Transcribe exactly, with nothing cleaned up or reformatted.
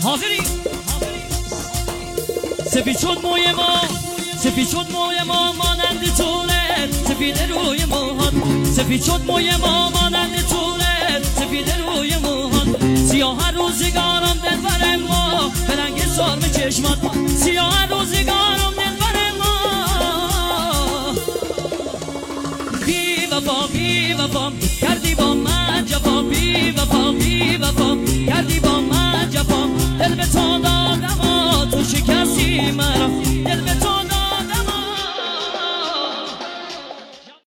حاضری سفید شد موی ما سفید شد موی ما مانند طوله سفید روی موهات سفید شد موی ما مانند طوله سفید روی موهات سیاه روزگارم دلبر ما به رنگ سرم چشمات سیاه روزگارم دلبر ما بی وفا بی وفا